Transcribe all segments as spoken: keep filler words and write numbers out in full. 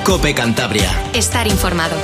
COPE Cantabria. Estar informado.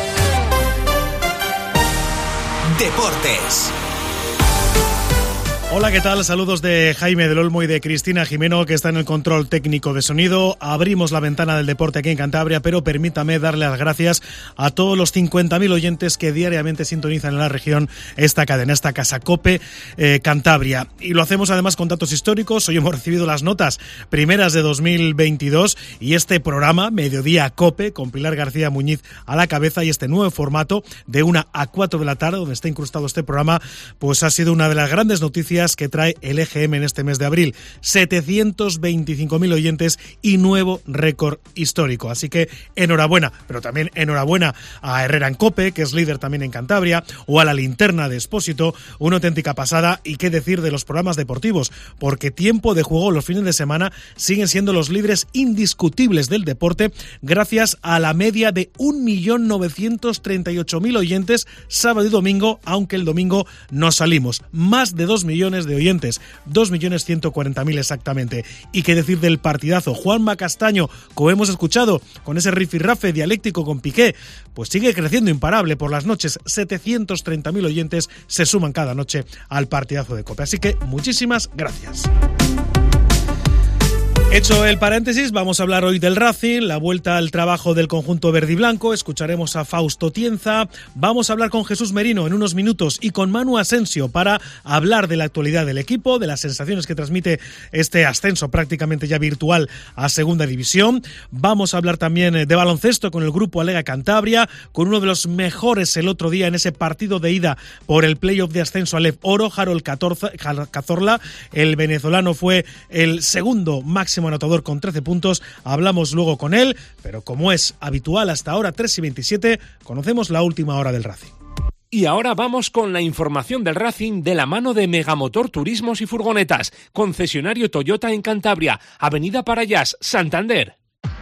Deportes. Hola, ¿qué tal? Saludos de Jaime del Olmo y de Cristina Jimeno, que está en el control técnico de sonido. Abrimos la ventana del deporte aquí en Cantabria, pero permítame darle las gracias a todos los cincuenta mil oyentes que diariamente sintonizan en la región esta cadena, esta casa COPE eh, Cantabria. Y lo hacemos además con datos históricos. Hoy hemos recibido las notas primeras de dos mil veintidós y este programa, Mediodía COPE, con Pilar García Muñiz a la cabeza, y este nuevo formato de una a cuatro de la tarde, donde está incrustado este programa, pues ha sido una de las grandes noticias que trae el E G M en este mes de abril. setecientos veinticinco mil oyentes y nuevo récord histórico. Así que enhorabuena, pero también enhorabuena a Herrera en COPE, que es líder también en Cantabria, o a La Linterna de Expósito, una auténtica pasada. Y qué decir de los programas deportivos, porque Tiempo de Juego los fines de semana siguen siendo los líderes indiscutibles del deporte, gracias a la media de un millón novecientos treinta y ocho mil oyentes sábado y domingo, aunque el domingo no salimos. Más de dos millones de oyentes, dos millones ciento cuarenta mil exactamente. Y qué decir del partidazo. Juanma Castaño, como hemos escuchado, con ese rifirrafe dialéctico con Piqué, pues sigue creciendo imparable por las noches. setecientos treinta mil oyentes se suman cada noche al partidazo de COPE. Así que muchísimas gracias. Hecho el paréntesis, vamos a hablar hoy del Racing, la vuelta al trabajo del conjunto verde y blanco. Escucharemos a Fausto Tienza, vamos a hablar con Jesús Merino en unos minutos y con Manu Asensio para hablar de la actualidad del equipo, de las sensaciones que transmite este ascenso prácticamente ya virtual a Segunda División. Vamos a hablar también de baloncesto con el grupo Alega Cantabria, con uno de los mejores el otro día en ese partido de ida por el playoff de ascenso a Lev Oro, Harold Cazorla. El venezolano fue el segundo máximo anotador con trece puntos. Hablamos luego con él, pero como es habitual hasta ahora, tres y veintisiete, conocemos la última hora del Racing. Y ahora vamos con la información del Racing de la mano de Megamotor Turismos y Furgonetas, concesionario Toyota en Cantabria, Avenida Parayas, Santander.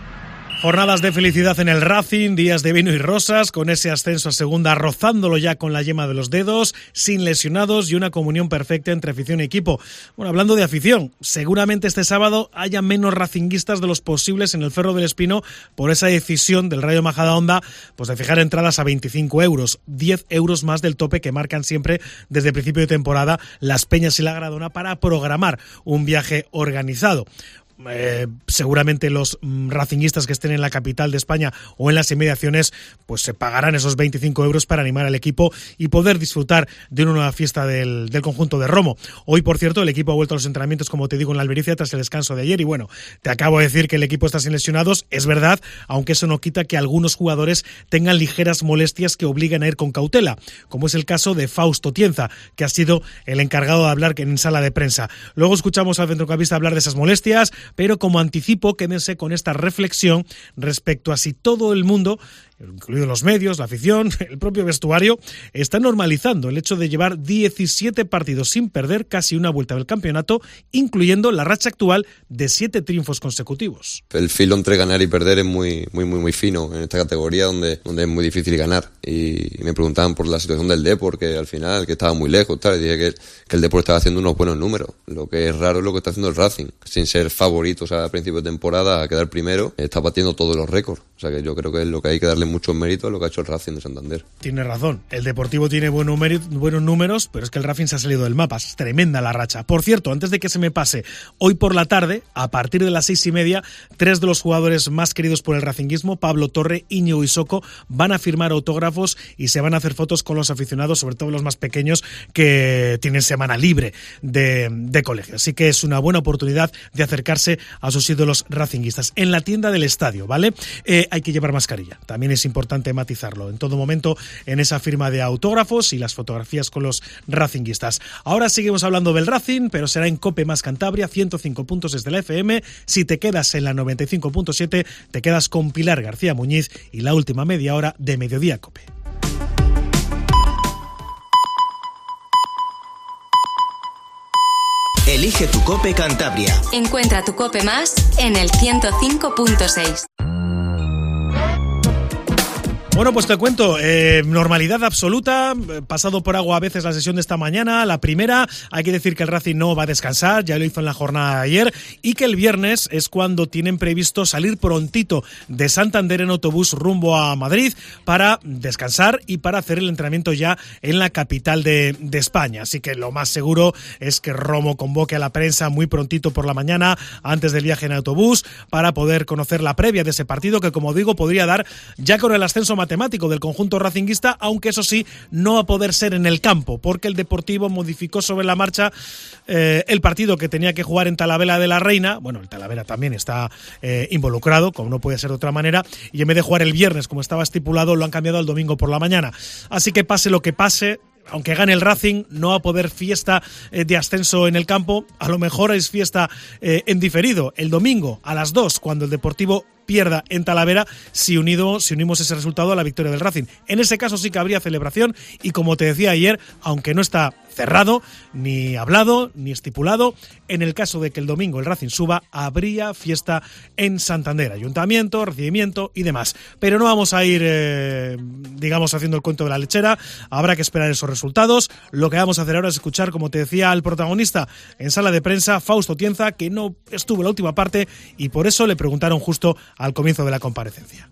Jornadas de felicidad en el Racing, días de vino y rosas, con ese ascenso a segunda rozándolo ya con la yema de los dedos, sin lesionados y una comunión perfecta entre afición y equipo. Bueno, hablando de afición, seguramente este sábado haya menos racinguistas de los posibles en el Ferro del Espino por esa decisión del Rayo Majadahonda, pues de fijar entradas a veinticinco euros, diez euros más del tope que marcan siempre desde el principio de temporada las Peñas y la Gradona para programar un viaje organizado. Eh, seguramente los mm, racinguistas que estén en la capital de España o en las inmediaciones pues se pagarán esos veinticinco euros para animar al equipo y poder disfrutar de una nueva fiesta del, del conjunto de Romo. Hoy, por cierto, el equipo ha vuelto a los entrenamientos, como te digo, en la Albericia tras el descanso de ayer. Y bueno, te acabo de decir que el equipo está sin lesionados, es verdad, aunque eso no quita que algunos jugadores tengan ligeras molestias que obligan a ir con cautela, como es el caso de Fausto Tienza, que ha sido el encargado de hablar en sala de prensa. Luego escuchamos al centrocampista hablar de esas molestias, pero como anticipo, quédense con esta reflexión respecto a si todo el mundo, incluidos los medios, la afición, el propio vestuario, está normalizando el hecho de llevar diecisiete partidos sin perder, casi una vuelta del campeonato, incluyendo la racha actual de siete triunfos consecutivos. El filo entre ganar y perder es muy muy muy muy fino en esta categoría donde, donde es muy difícil ganar. Y me preguntaban por la situación del Depor, que al final que estaba muy lejos, tal, y dije que, que el Depor estaba haciendo unos buenos números. Lo que es raro es lo que está haciendo el Racing, sin ser favoritos a principio de temporada a quedar primero, está batiendo todos los récords. O sea que yo creo que es lo que hay que darle mucho mérito a lo que ha hecho el Racing de Santander. Tiene razón, el Deportivo tiene buen número, buenos números, pero es que el Racing se ha salido del mapa, es tremenda la racha. Por cierto, antes de que se me pase, hoy por la tarde, a partir de las seis y media, tres de los jugadores más queridos por el racinguismo, Pablo Torre, Íñigo Isoko, van a firmar autógrafos y se van a hacer fotos con los aficionados, sobre todo los más pequeños que tienen semana libre de, de colegio. Así que es una buena oportunidad de acercarse a sus ídolos racinguistas. En la tienda del estadio, ¿vale? Eh, hay que llevar mascarilla, también es importante matizarlo en todo momento en esa firma de autógrafos y las fotografías con los racinguistas. Ahora seguimos hablando del Racing, pero será en COPE más Cantabria, ciento cinco puntos desde la F M. Si te quedas en la noventa y cinco punto siete, te quedas con Pilar García Muñiz y la última media hora de Mediodía COPE. Elige tu COPE Cantabria. Encuentra tu COPE más en el ciento cinco punto seis. Bueno, pues te cuento, eh, normalidad absoluta, pasado por agua a veces la sesión de esta mañana, la primera, hay que decir que el Racing no va a descansar, ya lo hizo en la jornada de ayer, y que el viernes es cuando tienen previsto salir prontito de Santander en autobús rumbo a Madrid para descansar y para hacer el entrenamiento ya en la capital de, de España. Así que lo más seguro es que Romo convoque a la prensa muy prontito por la mañana, antes del viaje en autobús, para poder conocer la previa de ese partido que, como digo, podría dar ya con el ascenso matemático del conjunto racinguista, aunque eso sí, no va a poder ser en el campo, porque el Deportivo modificó sobre la marcha eh, el partido que tenía que jugar en Talavera de la Reina. Bueno, el Talavera también está eh, involucrado, como no puede ser de otra manera, y en vez de jugar el viernes como estaba estipulado, lo han cambiado al domingo por la mañana. Así que pase lo que pase, aunque gane el Racing, no va a poder fiesta eh, de ascenso en el campo. A lo mejor es fiesta eh, en diferido el domingo a las dos, cuando el Deportivo pierda en Talavera, si, unido, si unimos ese resultado a la victoria del Racing. En ese caso sí que habría celebración y, como te decía ayer, aunque no está cerrado, ni hablado, ni estipulado, en el caso de que el domingo el Racing suba, habría fiesta en Santander, ayuntamiento, recibimiento y demás. Pero no vamos a ir, eh, digamos, haciendo el cuento de la lechera, habrá que esperar esos resultados. Lo que vamos a hacer ahora es escuchar, como te decía, al protagonista en sala de prensa, Fausto Tienza, que no estuvo en la última parte y por eso le preguntaron justo al comienzo de la comparecencia.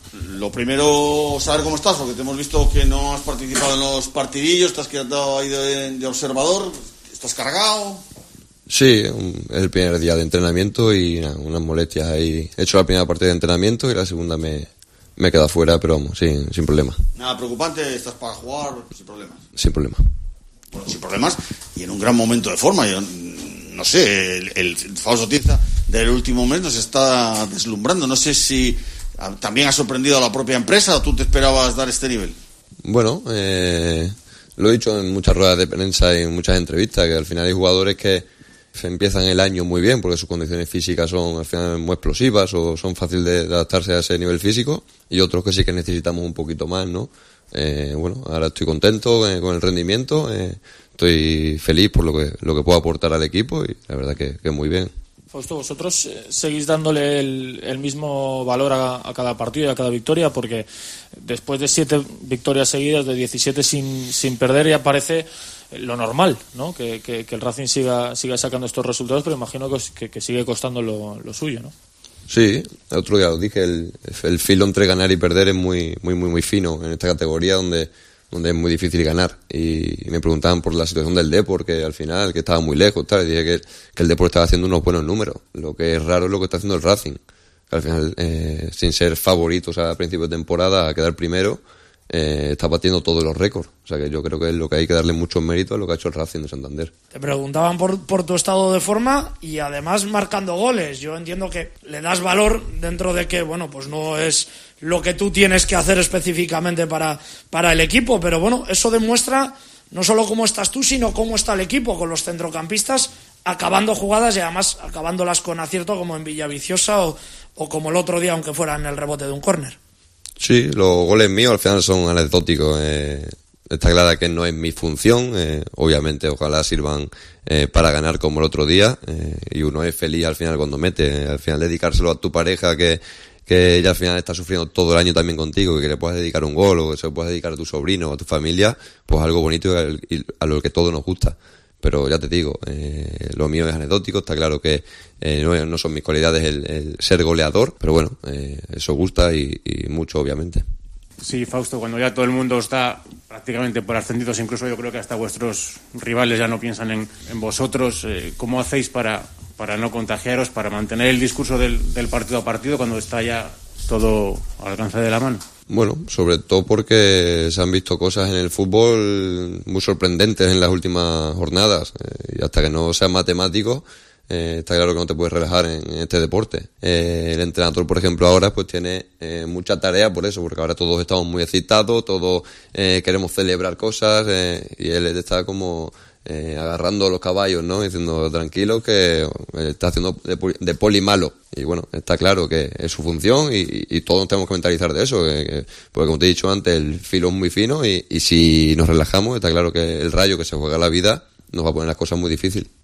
Lo primero, saber cómo estás, porque te hemos visto que no has participado en los partidillos, te has quedado ahí de, de observador, ¿estás cargado? Sí, es el primer día de entrenamiento y nada, unas molestias ahí. He hecho la primera parte de entrenamiento y la segunda me, me he quedado fuera, pero vamos, sí, sin problema. Nada preocupante, estás para jugar, sin problemas. Sin problema. Bueno, sin problemas y en un gran momento de forma. Yo no sé, el, el Fausto Tienza del último mes nos está deslumbrando. No sé si también ha sorprendido a la propia empresa o tú te esperabas dar este nivel. Bueno, eh, lo he dicho en muchas ruedas de prensa y en muchas entrevistas, que al final hay jugadores que empiezan el año muy bien porque sus condiciones físicas son al final muy explosivas o son fáciles de adaptarse a ese nivel físico, y otros que sí que necesitamos un poquito más, ¿no? Eh, bueno, ahora estoy contento eh, con el rendimiento, eh, estoy feliz por lo que lo que puedo aportar al equipo y la verdad que, que muy bien. Fausto, vosotros eh, seguís dándole el, el mismo valor a, a cada partido y a cada victoria, porque después de siete victorias seguidas, de diecisiete sin, sin perder, ya parece lo normal, ¿no? Que, que, que el Racing siga, siga sacando estos resultados, pero imagino que, que, que sigue costando lo, lo suyo, ¿no? Sí, el otro día lo dije, el, el filo entre ganar y perder es muy, muy, muy, muy fino en esta categoría donde donde es muy difícil ganar, y me preguntaban por la situación del Depor, que al final que estaba muy lejos, tal, y dije que, que el Depor estaba haciendo unos buenos números. Lo que es raro es lo que está haciendo el Racing, que al final eh, sin ser favoritos a principio de temporada a quedar primero, eh, está batiendo todos los récords. O sea que yo creo que es lo que hay que darle mucho mérito a lo que ha hecho el Racing de Santander. Te preguntaban por, por tu estado de forma y además marcando goles. Yo entiendo que le das valor dentro de que, bueno, pues no es lo que tú tienes que hacer específicamente para, para el equipo, pero bueno, eso demuestra no solo cómo estás tú, sino cómo está el equipo, con los centrocampistas acabando jugadas y además acabándolas con acierto, como en Villaviciosa o, o como el otro día, aunque fuera en el rebote de un córner. Sí, los goles míos al final son anecdóticos. Eh, está clara que no es mi función. Eh, obviamente, ojalá sirvan eh, para ganar como el otro día. Eh, y uno es feliz al final cuando mete. Eh, al final dedicárselo a tu pareja, que, que ella al final está sufriendo todo el año también contigo, que le puedas dedicar un gol o que se lo puedas dedicar a tu sobrino o a tu familia, pues algo bonito y a lo que todos nos gusta. Pero ya te digo, eh, lo mío es anecdótico, está claro que eh, no, no son mis cualidades el, el ser goleador, pero bueno, eh, eso gusta y, y mucho, obviamente. Sí, Fausto, cuando ya todo el mundo está prácticamente por ascendidos, incluso yo creo que hasta vuestros rivales ya no piensan en, en vosotros, eh, ¿cómo hacéis para, para no contagiaros, para mantener el discurso del, del partido a partido cuando está ya todo al alcance de la mano? Bueno, sobre todo porque se han visto cosas en el fútbol muy sorprendentes en las últimas jornadas, eh, y hasta que no seas matemático, eh, está claro que no te puedes relajar en, en este deporte. Eh, el entrenador, por ejemplo, ahora pues tiene eh, mucha tarea por eso, porque ahora todos estamos muy excitados, todos eh, queremos celebrar cosas, eh, y él está como eh, agarrando los caballos, ¿no? Diciendo, tranquilo, que está haciendo de, de poli malo. Y bueno, está claro que es su función y, y todos tenemos que mentalizar de eso, que, que, porque como te he dicho antes, el filo es muy fino y, y si nos relajamos, está claro que el Rayo, que se juega la vida, nos va a poner las cosas muy difíciles.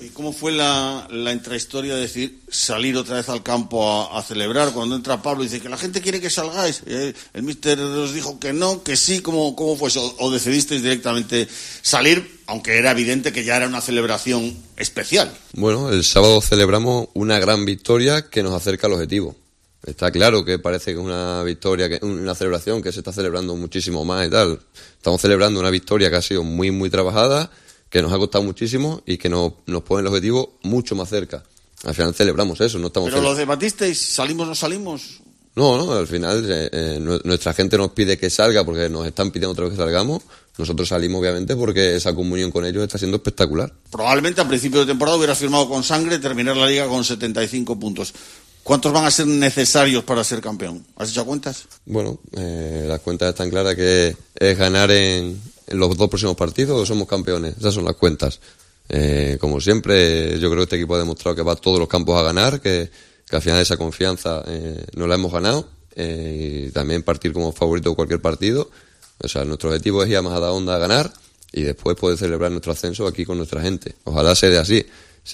¿Y cómo fue la, la intrahistoria de decir salir otra vez al campo a, a celebrar? Cuando entra Pablo y dice que la gente quiere que salgáis. Eh, el míster os dijo que no, que sí. ¿Cómo, cómo fue eso? ¿O decidisteis directamente salir, aunque era evidente que ya era una celebración especial? Bueno, el sábado celebramos una gran victoria que nos acerca al objetivo. Está claro que parece que es una victoria, que una celebración que se está celebrando muchísimo más y tal. Estamos celebrando una victoria que ha sido muy, muy trabajada, que nos ha costado muchísimo y que nos, nos pone el objetivo mucho más cerca. Al final celebramos eso, no estamos... ¿Pero lo debatisteis? ¿Salimos o no salimos? No, no, al final eh, eh, nuestra gente nos pide que salga porque nos están pidiendo otra vez que salgamos. Nosotros salimos obviamente porque esa comunión con ellos está siendo espectacular. Probablemente a principio de temporada hubieras firmado con sangre terminar la liga con setenta y cinco puntos. ¿Cuántos van a ser necesarios para ser campeón? ¿Has hecho cuentas? Bueno, eh, las cuentas están claras que es ganar en, en los dos próximos partidos o somos campeones. Esas son las cuentas. Eh, como siempre, yo creo que este equipo ha demostrado que va a todos los campos a ganar, que, que al final esa confianza eh, nos la hemos ganado eh, y también partir como favorito de cualquier partido. O sea, nuestro objetivo es ir a Majadahonda a ganar y después poder celebrar nuestro ascenso aquí con nuestra gente. Ojalá se dé así.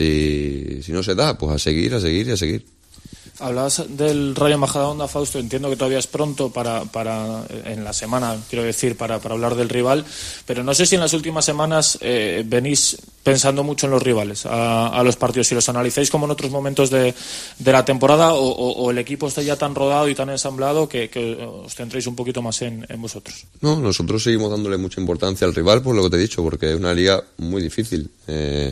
Si, si no se da, pues a seguir, a seguir y a seguir. Hablabas del Rayo Majadahonda, Fausto. Entiendo que todavía es pronto para, para en la semana, quiero decir, para, para hablar del rival, pero no sé si en las últimas semanas eh, venís pensando mucho en los rivales, a, a los partidos, si los analizáis como en otros momentos de, de la temporada o, o, o el equipo está ya tan rodado y tan ensamblado que, que os centréis un poquito más en, en vosotros. No, nosotros seguimos dándole mucha importancia al rival por lo que te he dicho, porque es una liga muy difícil. Eh,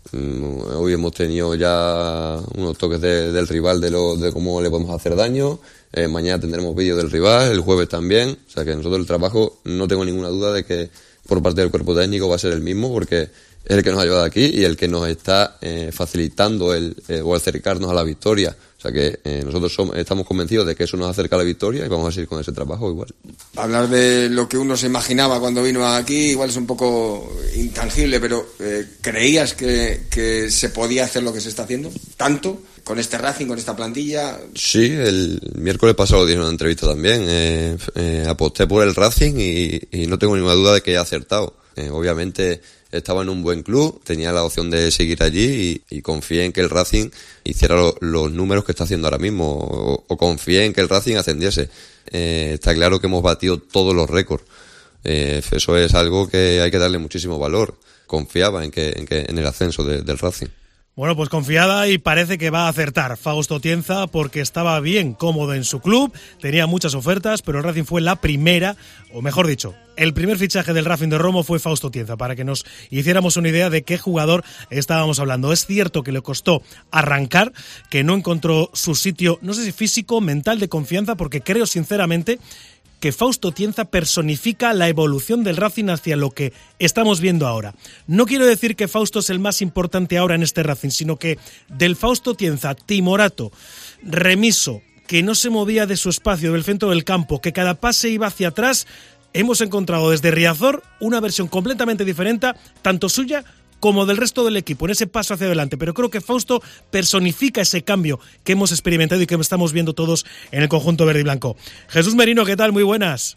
Hoy hemos tenido ya unos toques de, del rival de, lo, de cómo le podemos hacer daño. Eh, mañana tendremos vídeo del rival, el jueves también. O sea que nosotros el trabajo, no tengo ninguna duda de que por parte del cuerpo técnico va a ser el mismo, porque es el que nos ha ayudado aquí y el que nos está eh, facilitando el, eh, o acercarnos a la victoria. O sea que eh, nosotros somos, estamos convencidos de que eso nos acerca a la victoria y vamos a seguir con ese trabajo igual. Hablar de lo que uno se imaginaba cuando vino aquí igual es un poco intangible, pero eh, ¿creías que, que se podía hacer lo que se está haciendo? ¿Tanto? ¿Con este Racing, con esta plantilla? Sí, el miércoles pasado dije en una entrevista también. Eh, eh, aposté por el Racing y, y no tengo ninguna duda de que he acertado. Eh, obviamente estaba en un buen club, tenía la opción de seguir allí y, y confié en que el Racing hiciera lo, los números que está haciendo ahora mismo, o, o confié en que el Racing ascendiese. Eh, está claro que hemos batido todos los récords. Eh, eso es algo que hay que darle muchísimo valor. Confiaba en que en, que, en el ascenso de, del Racing. Bueno, pues confiada y parece que va a acertar Fausto Tienza porque estaba bien cómodo en su club, tenía muchas ofertas, pero el Racing fue la primera, o mejor dicho, el primer fichaje del Racing de Romo fue Fausto Tienza, para que nos hiciéramos una idea de qué jugador estábamos hablando. Es cierto que le costó arrancar, que no encontró su sitio, no sé si físico, mental, de confianza, porque creo sinceramente que Fausto Tienza personifica la evolución del Racing hacia lo que estamos viendo ahora. No quiero decir que Fausto es el más importante ahora en este Racing, sino que del Fausto Tienza, timorato, remiso, que no se movía de su espacio, del centro del campo, que cada pase iba hacia atrás, hemos encontrado desde Riazor una versión completamente diferente, tanto suya como del resto del equipo, en ese paso hacia adelante. Pero creo que Fausto personifica ese cambio que hemos experimentado y que estamos viendo todos en el conjunto verde y blanco. Jesús Merino, ¿qué tal? Muy buenas.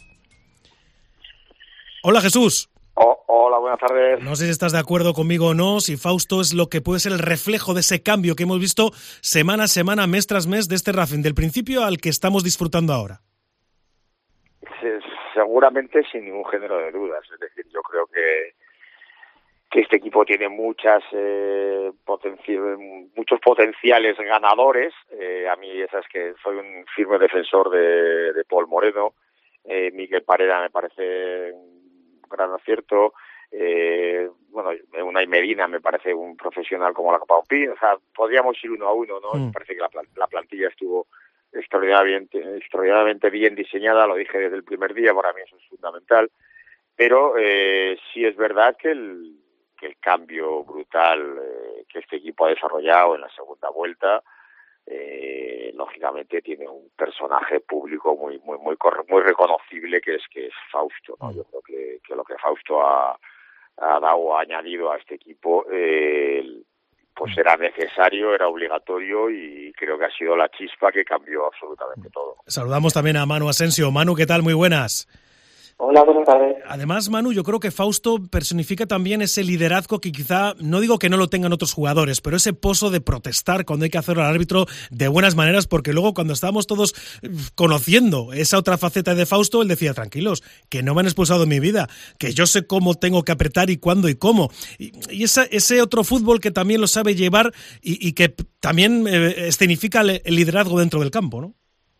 Hola, Jesús. Oh, hola, buenas tardes. No sé si estás de acuerdo conmigo o no, si Fausto es lo que puede ser el reflejo de ese cambio que hemos visto semana a semana, mes tras mes, de este Racing, del principio al que estamos disfrutando ahora. Sí, seguramente sin ningún género de dudas. Es decir, yo creo que que este equipo tiene muchas eh, potenci- muchos potenciales ganadores. Eh, a mí esas que soy un firme defensor de, de Paul Moreno. Eh, Miguel Parera me parece un gran acierto. Eh, bueno, Unai Medina me parece un profesional como la Copa Opi. O sea, podríamos ir uno a uno, ¿no? Mm. Me parece que la, la plantilla estuvo extraordinariamente, extraordinariamente bien diseñada. Lo dije desde el primer día, para mí eso es fundamental. Pero eh, sí es verdad que el que el cambio brutal eh, que este equipo ha desarrollado en la segunda vuelta, eh, lógicamente tiene un personaje público muy muy muy muy reconocible que es que es Fausto, ¿no? Yo creo que, que lo que Fausto ha, ha dado, ha añadido a este equipo, eh, pues era necesario, era obligatorio y creo que ha sido la chispa que cambió absolutamente todo. Saludamos también a Manu Asensio. Manu, ¿qué tal? Muy buenas. Hola, buenas tardes. Además, Manu, yo creo que Fausto personifica también ese liderazgo que quizá, no digo que no lo tengan otros jugadores, pero ese pozo de protestar cuando hay que hacerlo al árbitro de buenas maneras, porque luego cuando estábamos todos conociendo esa otra faceta de Fausto, él decía, tranquilos, que no me han expulsado en mi vida, que yo sé cómo tengo que apretar y cuándo y cómo. Y, y esa, ese otro fútbol que también lo sabe llevar y, y que también eh, escenifica el, el liderazgo dentro del campo, ¿no?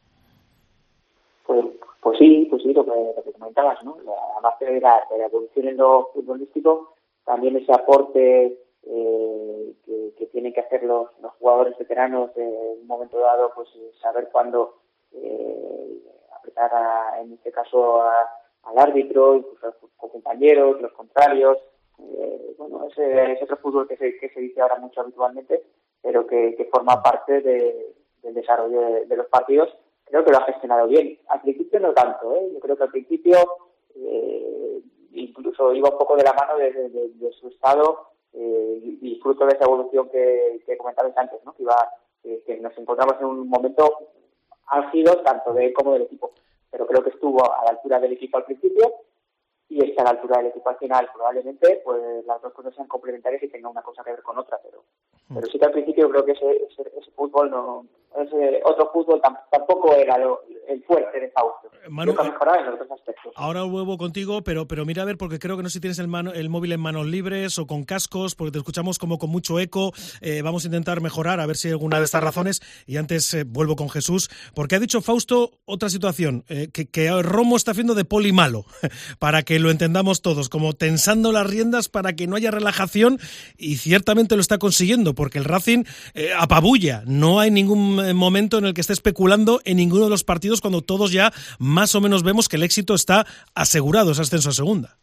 Pues, pues sí, pues sí, lo que, lo que comentabas, ¿no? Además de la, de la evolución en lo futbolístico, también ese aporte eh, que, que tienen que hacer los, los jugadores veteranos eh, en un momento dado, pues saber cuándo eh, apretar, a, en este caso, a, al árbitro, incluso a sus compañeros, los contrarios. Eh, bueno, ese es otro fútbol que se, que se dice ahora mucho habitualmente, pero que, que forma parte de, del desarrollo de, de los partidos. Creo que lo ha gestionado bien. Al principio no tanto, ¿eh? Yo creo que al principio eh, incluso iba un poco de la mano de, de, de, de su estado eh, y, y fruto de esa evolución que, que comentabas antes, ¿no? Que, iba, eh, que nos encontramos en un momento álgido tanto de él como del equipo. Pero creo que estuvo a la altura del equipo al principio y está a la altura del equipo al final. Probablemente pues las dos cosas sean complementarias y tengan una cosa que ver con otra, pero, pero sí que al principio creo que ese, ese, ese fútbol no... Ese otro fútbol tampoco era lo, el fuerte de Fausto. Manu, Yo que mejoraba en otros aspectos. Ahora vuelvo contigo, pero pero mira a ver, porque creo que no sé si tienes el, mano, el móvil en manos libres o con cascos, porque te escuchamos como con mucho eco. Eh, vamos a intentar mejorar, a ver si hay alguna de estas razones. Y antes eh, vuelvo con Jesús, porque ha dicho Fausto otra situación, eh, que, que Romo está haciendo de poli malo, para que lo entendamos todos, como tensando las riendas para que no haya relajación, y ciertamente lo está consiguiendo, porque el Racing eh, apabulla. No hay ningún momento en el que esté especulando en ninguno de los partidos cuando todos ya más o menos vemos que el éxito está asegurado, ese ascenso a segunda.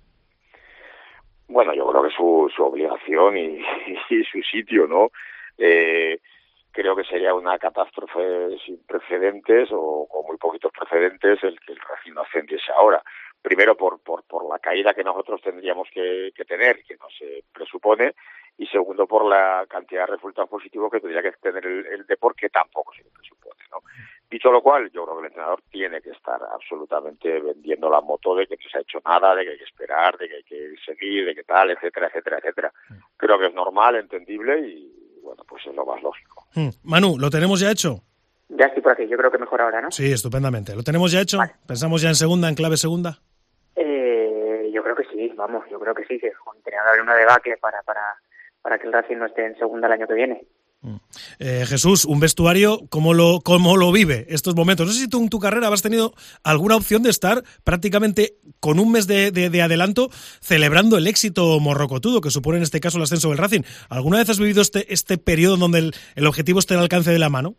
Bueno, yo creo que su, su obligación y, y su sitio, ¿no? Eh, creo que sería una catástrofe sin precedentes o con muy poquitos precedentes el que el Racing no ascendiese ahora. Primero por, por, por la caída que nosotros tendríamos que, que tener, que no se presupone, y segundo por la cantidad de resultados positivos que tendría que tener el, el deporte, que tampoco se presupone, ¿no? Dicho lo cual, yo creo que el entrenador tiene que estar absolutamente vendiendo la moto de que no se ha hecho nada, de que hay que esperar, de que hay que seguir, de que tal, etcétera, etcétera, etcétera. Creo que es normal, entendible y, bueno, pues es lo más lógico. Hmm. Manu, ¿lo tenemos ya hecho? Ya estoy por aquí, yo creo que mejor ahora, ¿no? Sí, estupendamente. ¿Lo tenemos ya hecho? Vale. ¿Pensamos ya en segunda, en clave segunda? Eh, yo creo que sí, vamos, yo creo que sí, que tenía que haber una debacle para, para, para que el Racing no esté en segunda el año que viene. Eh, Jesús, un vestuario, ¿cómo lo, cómo lo vive estos momentos? No sé si tú en tu carrera has tenido alguna opción de estar prácticamente con un mes de, de, de adelanto celebrando el éxito morrocotudo que supone en este caso el ascenso del Racing. ¿Alguna vez has vivido este, este periodo donde el, el objetivo esté al alcance de la mano?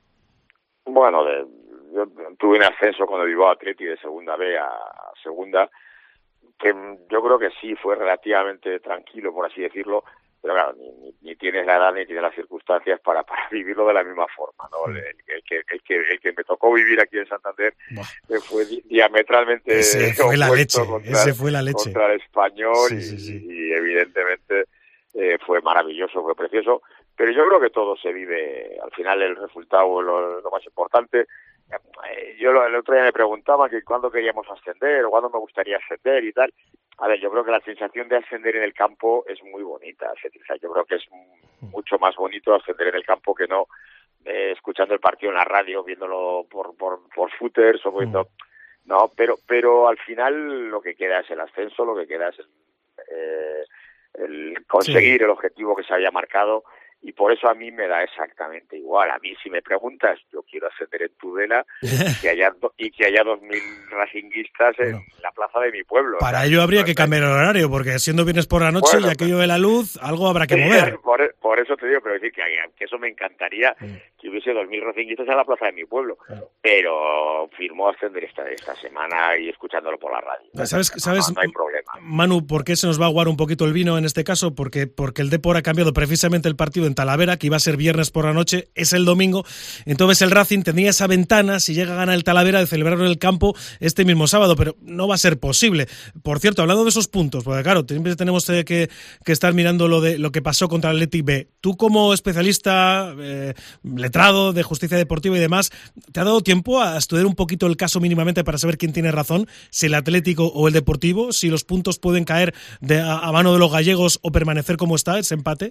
Bueno, de, yo tuve un ascenso cuando vivo a Atleti de segunda B a segunda, que yo creo que sí fue relativamente tranquilo, por así decirlo, pero claro, ni, ni, ni tienes la edad ni tienes las circunstancias para, para vivirlo de la misma forma, ¿no? El, el, que, el, que, el que me tocó vivir aquí en Santander eh, fue di diametralmente ese fue la leche, contra, ese fue la leche. contra el Español sí, y, sí, sí. y evidentemente eh, fue maravilloso, fue precioso, pero yo creo que todo se vive, al final el resultado es lo, lo más importante. Eh, yo lo, el otro día me preguntaba que cuándo queríamos ascender o cuándo me gustaría ascender y tal. A ver, yo creo que la sensación de ascender en el campo es muy bonita. O sea, yo creo que es mucho más bonito ascender en el campo que no eh, escuchando el partido en la radio, viéndolo por por, por footers o viendo... Mm. No, pero pero al final lo que queda es el ascenso, lo que queda es el, eh, el conseguir sí. el objetivo que se había marcado. Y por eso a mí me da exactamente igual. A mí, si me preguntas, yo quiero ascender en Tudela y que haya, do, y que haya dos mil racinguistas en bueno, la plaza de mi pueblo. Para o sea, ello habría que cambiar el horario, porque siendo viernes por la noche bueno, y aquello de la luz, algo habrá que mover. Por, por eso te digo, pero decir que, que eso me encantaría, sí. que hubiese dos mil racinguistas en la plaza de mi pueblo. Sí. Pero firmó ascender esta, esta semana y escuchándolo por la radio. ¿Sabes, no, sabes, no, no hay problema. Manu, por qué se nos va a aguar un poquito el vino en este caso? Porque, porque el Depor ha cambiado precisamente el partido en Talavera, que iba a ser viernes por la noche, es el domingo. Entonces el Racing tendría esa ventana, si llega a ganar el Talavera, de celebrarlo en el campo este mismo sábado, pero no va a ser posible. Por cierto, hablando de esos puntos, porque claro, siempre tenemos eh, que, que estar mirando lo de lo que pasó contra el Athletic B. Tú como especialista, eh, letrado de justicia deportiva y demás, ¿te ha dado tiempo a estudiar un poquito el caso mínimamente para saber quién tiene razón, si el Atlético o el Deportivo, si los puntos pueden caer de, a, a mano de los gallegos o permanecer como está ese empate?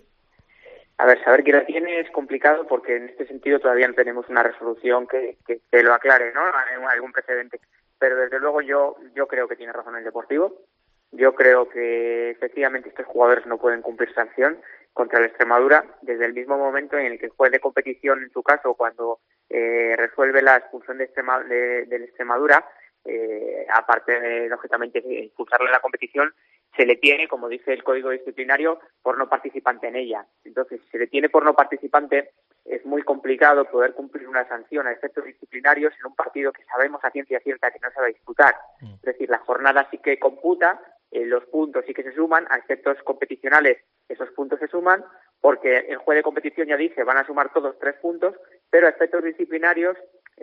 A ver, saber quién la tiene es complicado porque en este sentido todavía no tenemos una resolución que, que, que lo aclare, ¿no? Algún precedente. Pero desde luego yo yo creo que tiene razón el Deportivo. Yo creo que efectivamente estos jugadores no pueden cumplir sanción contra el Extremadura desde el mismo momento en el que el juez de competición, en su caso, cuando eh, resuelve la expulsión de, Extrema, de, del Extremadura, eh, aparte de, lógicamente, de expulsarle la competición, se le tiene, como dice el Código Disciplinario, por no participante en ella. Entonces, si se le tiene por no participante, es muy complicado poder cumplir una sanción a efectos disciplinarios en un partido que sabemos a ciencia cierta que no se va a disputar. Es decir, la jornada sí que computa, eh, los puntos sí que se suman, a efectos competicionales esos puntos se suman, porque el juez de competición ya dice van a sumar todos tres puntos, pero a efectos disciplinarios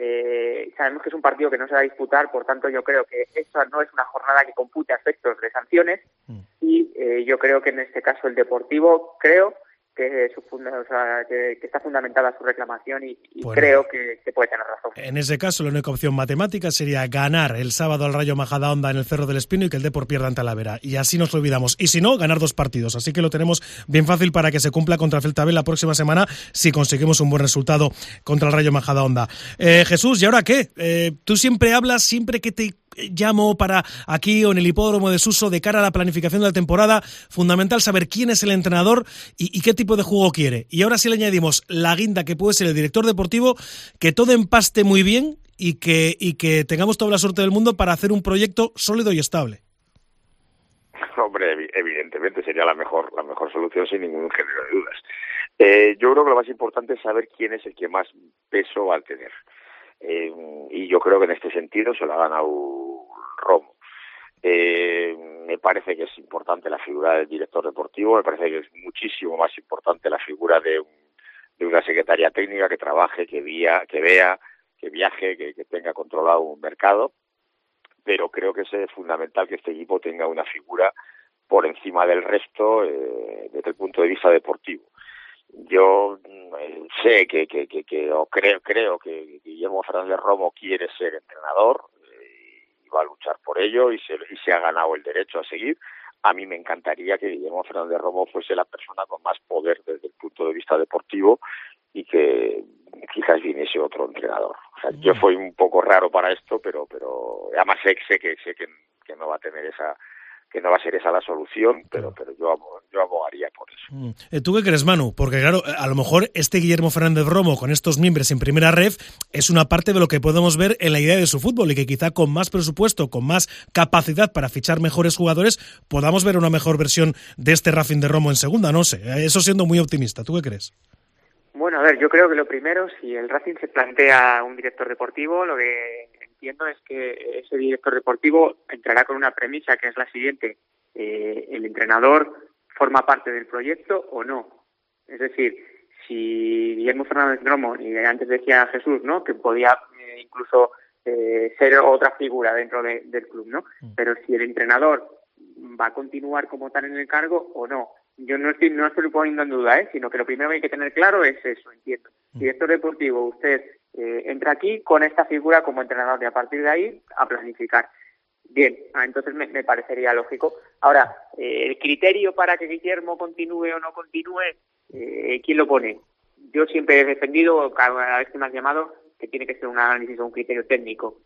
eh, sabemos que es un partido que no se va a disputar, por tanto yo creo que esa no es una jornada que compute a efectos de sanciones y eh, yo creo que en este caso el Deportivo creo que, su funda, o sea, que, que está fundamentada su reclamación y, y bueno, creo que, que puede tener razón. En ese caso la única opción matemática sería ganar el sábado al Rayo Majadahonda en el Cerro del Espino y que el Depor pierda en Talavera, y así nos lo olvidamos, y si no, ganar dos partidos, así que lo tenemos bien fácil para que se cumpla contra el Celta B la próxima semana si conseguimos un buen resultado contra el Rayo Majadahonda. Eh, Jesús, ¿y ahora qué? Eh, tú siempre hablas, siempre que te llamo para aquí o en el hipódromo de Suso de cara a la planificación de la temporada, fundamental saber quién es el entrenador y, y qué tipo de juego quiere. Y ahora sí le añadimos la guinda que puede ser el director deportivo, que todo empaste muy bien y que, y que tengamos toda la suerte del mundo para hacer un proyecto sólido y estable. Hombre, evidentemente sería la mejor, la mejor solución sin ningún género de dudas. Eh, yo creo que lo más importante es saber quién es el que más peso va a tener. Eh, y yo creo que en este sentido se lo ha ganado Romo. Eh, me parece que es importante la figura del director deportivo, me parece que es muchísimo más importante la figura de, un, de una secretaria técnica que trabaje, que, vía, que vea, que viaje, que, que tenga controlado un mercado, pero creo que es fundamental que este equipo tenga una figura por encima del resto eh, desde el punto de vista deportivo. Yo eh, sé que, que, que, que o creo, creo que Guillermo Fernández Romo quiere ser entrenador eh, y va a luchar por ello y se, y se ha ganado el derecho a seguir. A mí me encantaría que Guillermo Fernández Romo fuese la persona con más poder desde el punto de vista deportivo y que quizás viniese otro entrenador. O sea, yo fui un poco raro para esto, pero pero además sé, sé que sé que, que no va a tener esa que no va a ser esa la solución, pero pero yo yo abogaría por eso. ¿Tú qué crees, Manu? Porque claro, a lo mejor este Guillermo Fernández Romo con estos miembros en primera ref es una parte de lo que podemos ver en la idea de su fútbol y que quizá con más presupuesto, con más capacidad para fichar mejores jugadores, podamos ver una mejor versión de este Racing de Romo en segunda, no sé, eso siendo muy optimista. ¿Tú qué crees? Bueno, a ver, yo creo que lo primero, si el Racing se plantea un director deportivo, lo que entiendo es que ese director deportivo entrará con una premisa que es la siguiente: eh, el entrenador forma parte del proyecto o no. Es decir, si Guillermo Fernández Romo, y antes decía Jesús, ¿no?, que podía eh, incluso eh, ser otra figura dentro de, del club, ¿no? Pero si el entrenador va a continuar como tal en el cargo o no. Yo no estoy, no estoy poniendo en duda, ¿eh? Sino que lo primero que hay que tener claro es eso, entiendo. Director deportivo, usted eh, entra aquí con esta figura como entrenador y a partir de ahí a planificar. Bien, ah, entonces me, me parecería lógico. Ahora, eh, el criterio para que Guillermo continúe o no continúe, eh, ¿quién lo pone? Yo siempre he defendido, cada vez que me has llamado, que tiene que ser un análisis o un criterio técnico.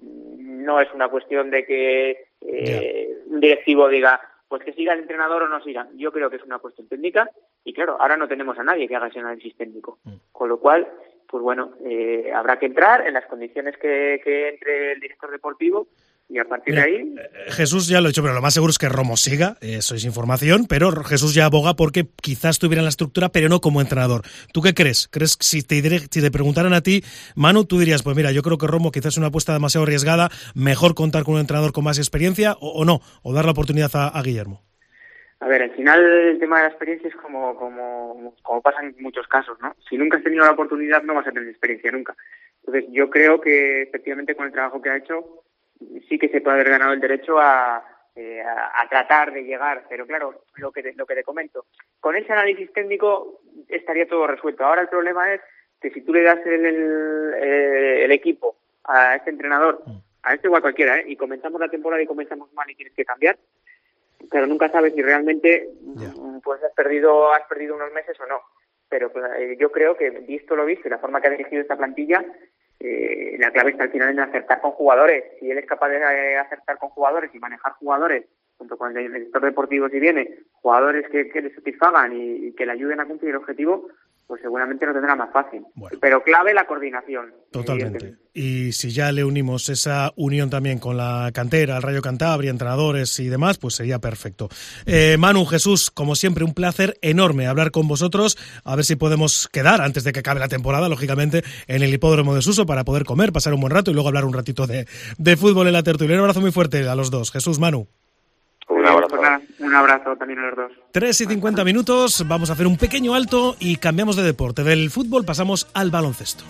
No es una cuestión de que eh, un directivo diga pues que siga el entrenador o no siga. Yo creo que es una cuestión técnica y claro, ahora no tenemos a nadie que haga ese análisis técnico. Con lo cual, pues bueno, eh, habrá que entrar en las condiciones que, que entre el director deportivo y a partir Mira, de ahí... Jesús ya lo ha dicho, pero lo más seguro es que Romo siga, eso es información, pero Jesús ya aboga porque quizás estuviera en la estructura, pero no como entrenador. ¿Tú qué crees? ¿Crees que si te, si te preguntaran a ti, Manu, tú dirías, pues mira, yo creo que Romo quizás es una apuesta demasiado arriesgada, mejor contar con un entrenador con más experiencia o, o no, o dar la oportunidad a, a Guillermo? A ver, al final el tema de la experiencia es como, como, como pasa en muchos casos, ¿no? Si nunca has tenido la oportunidad, no vas a tener experiencia nunca. Entonces, yo creo que efectivamente con el trabajo que ha hecho, sí que se puede haber ganado el derecho a, eh, a, a tratar de llegar. Pero claro, lo que te, lo que te comento, con ese análisis técnico estaría todo resuelto. Ahora el problema es que si tú le das el, el, el equipo a este entrenador, a este o a cualquiera, ¿eh? y comenzamos la temporada y comenzamos mal y tienes que cambiar, pero nunca sabes si realmente yeah. pues has perdido has perdido unos meses o no. Pero eh, yo creo que, visto lo visto y la forma que ha dirigido esta plantilla, eh, la clave está al final en acertar con jugadores. Si él es capaz de eh, acertar con jugadores y manejar jugadores, junto con el director deportivo si viene, jugadores que, que le satisfagan y, y que le ayuden a cumplir el objetivo, pues seguramente lo tendrá más fácil. Bueno. Pero clave la coordinación. Totalmente. Y si ya le unimos esa unión también con la cantera, el Rayo Cantabria, entrenadores y demás, pues sería perfecto. Eh, Manu, Jesús, como siempre, un placer enorme hablar con vosotros. A ver si podemos quedar, antes de que acabe la temporada, lógicamente, en el hipódromo de Suso para poder comer, pasar un buen rato y luego hablar un ratito de, de fútbol en la tertulia. Un abrazo muy fuerte a los dos. Jesús, Manu. Un abrazo. Pues nada, un abrazo también a los dos. tres y cincuenta minutos, vamos a hacer un pequeño alto y cambiamos de deporte. Del fútbol pasamos al baloncesto.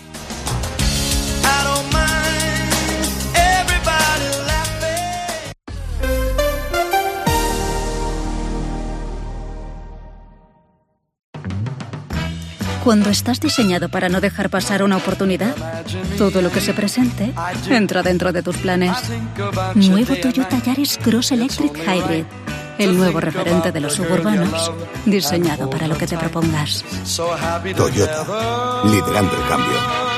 Cuando estás diseñado para no dejar pasar una oportunidad, todo lo que se presente entra dentro de tus planes. Nuevo Toyota Yaris Cross Electric Hybrid. El nuevo referente de los suburbanos, diseñado para lo que te propongas. Toyota, liderando el cambio.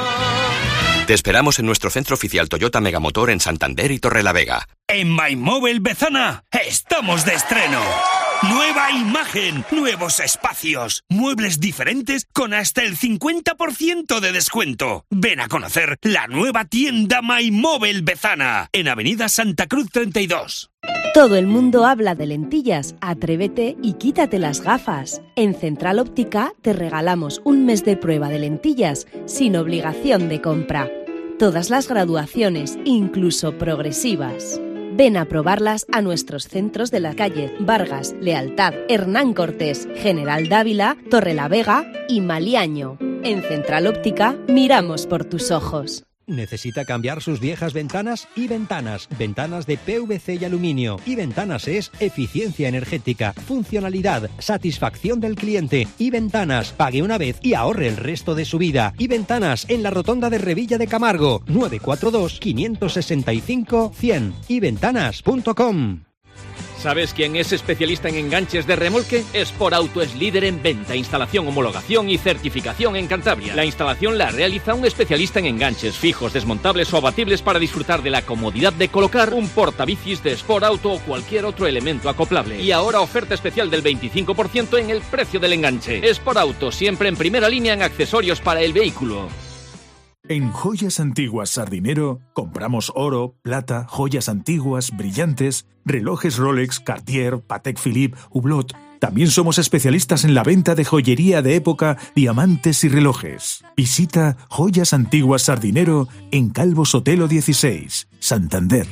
Te esperamos en nuestro centro oficial Toyota Megamotor en Santander y Torrelavega. En MyMobile Bezana estamos de estreno. Nueva imagen, nuevos espacios, muebles diferentes con hasta el cincuenta por ciento de descuento. Ven a conocer la nueva tienda MyMobile Bezana en Avenida Santa Cruz treinta y dos. Todo el mundo habla de lentillas. Atrévete y quítate las gafas. En Central Óptica te regalamos un mes de prueba de lentillas sin obligación de compra. Todas las graduaciones, incluso progresivas. Ven a probarlas a nuestros centros de la calle Vargas, Lealtad, Hernán Cortés, General Dávila, Torrelavega y Maliaño. En Central Óptica miramos por tus ojos. ¿Necesita cambiar sus viejas ventanas? Y Ventanas, ventanas de P V C y aluminio. Y Ventanas es eficiencia energética, funcionalidad, satisfacción del cliente. Y Ventanas, pague una vez y ahorre el resto de su vida. Y Ventanas en la rotonda de Revilla de Camargo, nueve cuatro dos, cinco seis cinco, cien. y ventanas punto com. ¿Sabes quién es especialista en enganches de remolque? Sport Auto es líder en venta, instalación, homologación y certificación en Cantabria. La instalación la realiza un especialista en enganches fijos, desmontables o abatibles para disfrutar de la comodidad de colocar un portabicis de Sport Auto o cualquier otro elemento acoplable. Y ahora oferta especial del veinticinco por ciento en el precio del enganche. Sport Auto, siempre en primera línea en accesorios para el vehículo. En Joyas Antiguas Sardinero compramos oro, plata, joyas antiguas, brillantes, relojes Rolex, Cartier, Patek Philippe, Hublot. También somos especialistas en la venta de joyería de época, diamantes y relojes. Visita Joyas Antiguas Sardinero en Calvo Sotelo dieciséis, Santander.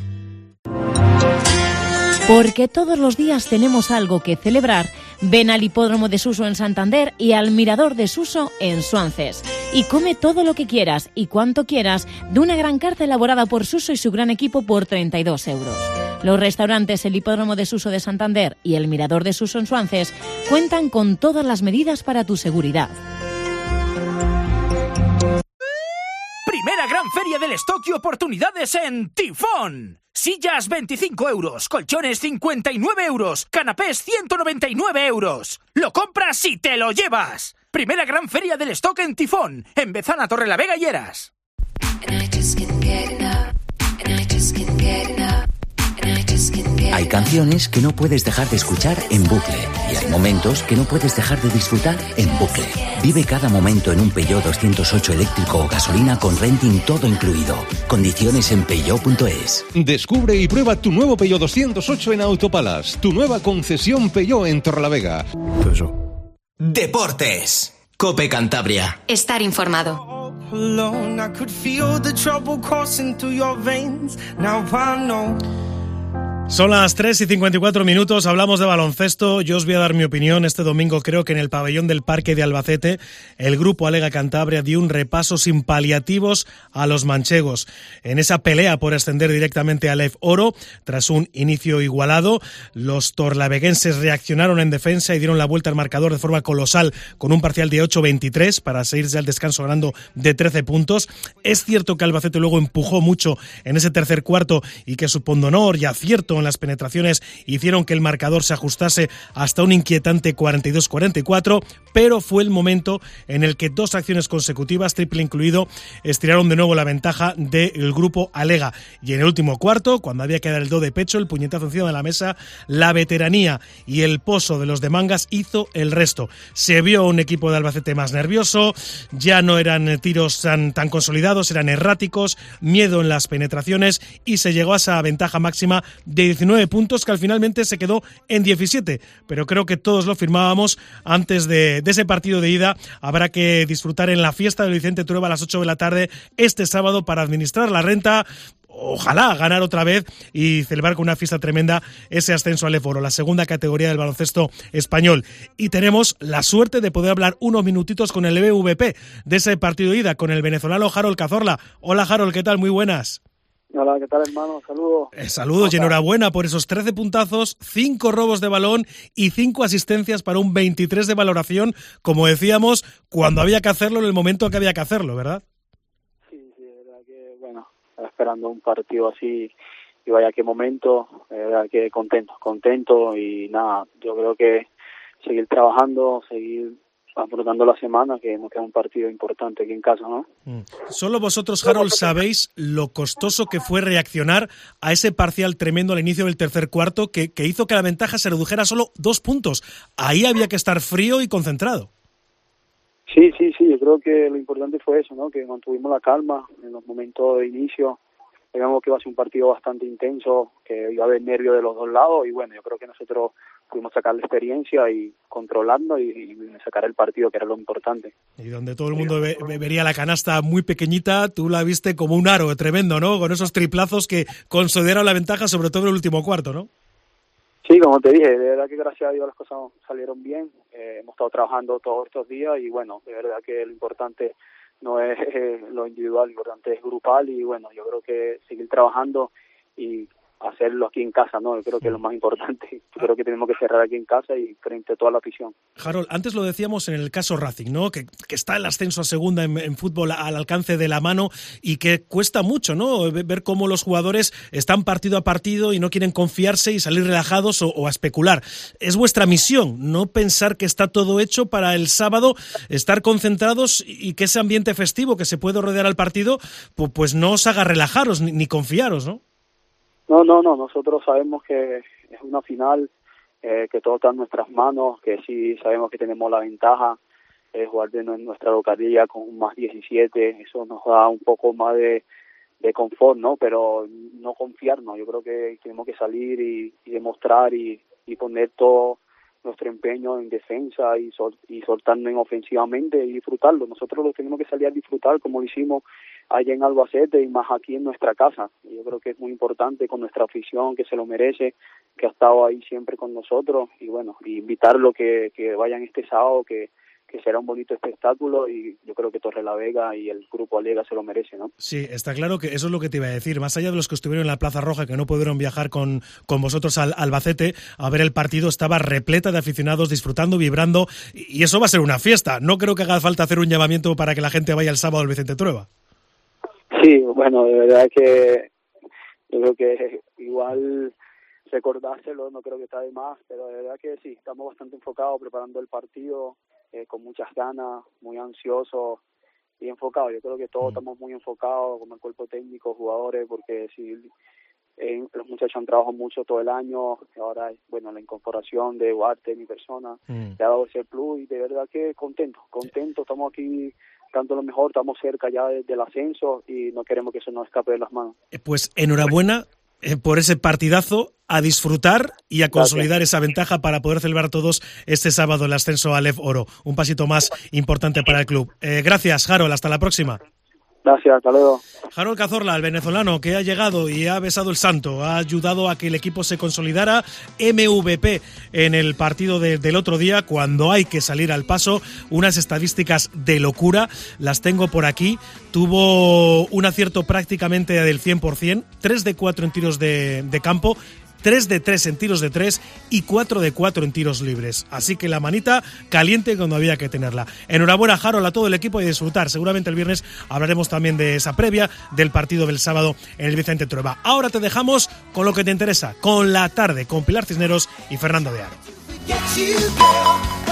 Porque todos los días tenemos algo que celebrar, ven al Hipódromo de Suso en Santander y al Mirador de Suso en Suances. Y come todo lo que quieras y cuanto quieras de una gran carta elaborada por Suso y su gran equipo por treinta y dos euros. Los restaurantes El Hipódromo de Suso de Santander y el Mirador de Suso en Suances cuentan con todas las medidas para tu seguridad. Primera gran feria del stock y oportunidades en Tifón. Sillas veinticinco euros, colchones cincuenta y nueve euros, canapés ciento noventa y nueve euros. Lo compras y te lo llevas. Primera gran feria del stock en Tifón, en Bezana, Torrelavega y Heras. Hay canciones que no puedes dejar de escuchar en bucle y hay momentos que no puedes dejar de disfrutar en bucle. Vive cada momento en un Peugeot doscientos ocho eléctrico o gasolina con renting todo incluido. Condiciones en peugeot punto es. Descubre y prueba tu nuevo Peugeot doscientos ocho en Autopalas, tu nueva concesión Peugeot en Torrelavega. Deportes. COPE Cantabria. Estar informado. Alone, I could feel the trouble coursing through your veins. Now I know Son las tres y cincuenta y cuatro minutos, hablamos de baloncesto. Yo os voy a dar mi opinión. Este domingo creo que en el pabellón del Parque de Albacete el grupo Alega Cantabria dio un repaso sin paliativos a los manchegos. En esa pelea por ascender directamente al E F Oro, tras un inicio igualado, los torlaveguenses reaccionaron en defensa y dieron la vuelta al marcador de forma colosal con un parcial de ocho veintitrés para seguirse al descanso ganando de trece puntos. Es cierto que Albacete luego empujó mucho en ese tercer cuarto y que su pundonor y acierto en las penetraciones hicieron que el marcador se ajustase hasta un inquietante cuarenta y dos cuarenta y cuatro, pero fue el momento en el que dos acciones consecutivas, triple incluido, estiraron de nuevo la ventaja del grupo Alega. Y en el último cuarto, cuando había que dar el do de pecho, el puñetazo encima de la mesa, la veteranía y el pozo de los de Mangas hizo el resto. Se vio un equipo de Albacete más nervioso, ya no eran tiros tan, tan consolidados, eran erráticos, miedo en las penetraciones y se llegó a esa ventaja máxima de diecinueve puntos que al finalmente se quedó en diecisiete, pero creo que todos lo firmábamos antes de, de ese partido de ida. Habrá que disfrutar en la fiesta del Vicente Trueba a las ocho de la tarde este sábado para administrar la renta. Ojalá ganar otra vez y celebrar con una fiesta tremenda ese ascenso al E F Oro, la segunda categoría del baloncesto español. Y tenemos la suerte de poder hablar unos minutitos con el M V P de ese partido de ida, con el venezolano Harold Cazorla. Hola Harold, ¿qué tal? Muy buenas. Hola, ¿qué tal, hermano? Saludos. Eh, saludos y enhorabuena por esos trece puntazos, cinco robos de balón y cinco asistencias para un veintitrés de valoración, como decíamos, cuando había que hacerlo en el momento que había que hacerlo, ¿verdad? Sí, sí, es verdad que, bueno, esperando un partido así y vaya qué momento, es verdad que contento, contento y nada, yo creo que seguir trabajando, seguir afrontando la semana, que nos queda un partido importante aquí en casa, ¿no? Mm. Solo vosotros, Harold, sabéis lo costoso que fue reaccionar a ese parcial tremendo al inicio del tercer cuarto que, que hizo que la ventaja se redujera a solo dos puntos. Ahí había que estar frío y concentrado. Sí, sí, sí, yo creo que lo importante fue eso, ¿no? Que mantuvimos la calma en los momentos de inicio. Digamos que iba a ser un partido bastante intenso, que iba a haber nervios de los dos lados y bueno, yo creo que nosotros pudimos sacar la experiencia y controlando y, y sacar el partido, que era lo importante. Y donde todo el mundo ve, vería la canasta muy pequeñita, tú la viste como un aro tremendo, ¿no? Con esos triplazos que consolidaron la ventaja, sobre todo en el último cuarto, ¿no? Sí, como te dije, de verdad que gracias a Dios las cosas salieron bien. Eh, hemos estado trabajando todos estos días y bueno, de verdad que lo importante no es eh, lo individual, lo importante es grupal y bueno, yo creo que seguir trabajando y hacerlo aquí en casa, ¿no? Yo creo que es lo más importante. Yo creo que tenemos que cerrar aquí en casa y frente a toda la afición. Harold, antes lo decíamos en el caso Racing, ¿no? Que, que está el ascenso a segunda en, en fútbol al alcance de la mano y que cuesta mucho, ¿no? Ver cómo los jugadores están partido a partido y no quieren confiarse y salir relajados o, o a especular. Es vuestra misión, no pensar que está todo hecho para el sábado, estar concentrados y que ese ambiente festivo que se puede rodear al partido, pues, pues no os haga relajaros ni, ni confiaros, ¿no? No, no, no, nosotros sabemos que es una final, eh, que todo está en nuestras manos, que sí sabemos que tenemos la ventaja, eh, jugar de nuestra localidad con un más diecisiete, eso nos da un poco más de, de confort, ¿no? Pero no confiarnos, yo creo que tenemos que salir y, y demostrar y, y poner todo nuestro empeño en defensa y, sol, y soltarnos en ofensivamente y disfrutarlo. Nosotros lo tenemos que salir a disfrutar como lo hicimos allá en Albacete y más aquí en nuestra casa. Y yo creo que es muy importante con nuestra afición que se lo merece, que ha estado ahí siempre con nosotros y bueno, y invitarlo que, que vayan este sábado, que que será un bonito espectáculo y yo creo que Torrelavega y el grupo Alega se lo merece, ¿no? Sí, está claro que eso es lo que te iba a decir. Más allá de los que estuvieron en la Plaza Roja, que no pudieron viajar con, con vosotros al Albacete a ver el partido, estaba repleta de aficionados disfrutando, vibrando, y eso va a ser una fiesta. No creo que haga falta hacer un llamamiento para que la gente vaya el sábado al Vicente Trueba. Sí, bueno, de verdad que yo creo que igual recordárselo no creo que está de más, pero de verdad que sí, estamos bastante enfocados preparando el partido, eh, con muchas ganas, muy ansiosos y enfocados. Yo creo que todos mm. estamos muy enfocados, como el cuerpo técnico, jugadores, porque sí, eh, los muchachos han trabajado mucho todo el año, ahora, bueno, la incorporación de Duarte, mi persona, mm. le ha dado ese plus y de verdad que contento, contento, estamos aquí dando lo mejor, estamos cerca ya de, del ascenso y no queremos que eso nos escape de las manos. Pues enhorabuena eh, por ese partidazo, a disfrutar y a consolidar Gracias. Esa ventaja para poder celebrar todos este sábado el ascenso al E F Oro, un pasito más importante para el club. Eh, gracias, Harold, hasta la próxima. Gracias, hasta luego. Harold Cazorla, el venezolano que ha llegado y ha besado el santo, ha ayudado a que el equipo se consolidara, M V P en el partido de, del otro día, cuando hay que salir al paso, unas estadísticas de locura, las tengo por aquí, tuvo un acierto prácticamente del cien por ciento, tres de cuatro en tiros de, de campo, tres de tres en tiros de tres y cuatro de cuatro en tiros libres. Así que la manita caliente cuando había que tenerla. Enhorabuena, Harold, a todo el equipo y disfrutar. Seguramente el viernes hablaremos también de esa previa del partido del sábado en el Vicente Trueba. Ahora te dejamos con lo que te interesa, con la tarde, con Pilar Cisneros y Fernando de Aro.